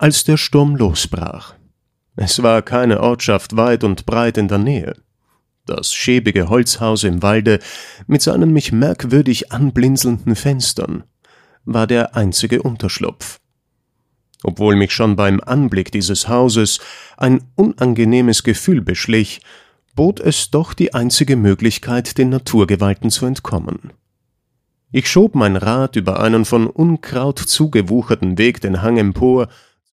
als der Sturm losbrach. Es war keine Ortschaft weit und breit in der Nähe. Das schäbige Holzhaus im Walde mit seinen mich merkwürdig anblinzelnden Fenstern war der einzige Unterschlupf. Obwohl mich schon beim Anblick dieses Hauses ein unangenehmes Gefühl beschlich, bot es doch die einzige Möglichkeit, den Naturgewalten zu entkommen. Ich schob mein Rad über einen von Unkraut zugewucherten Weg den Hang empor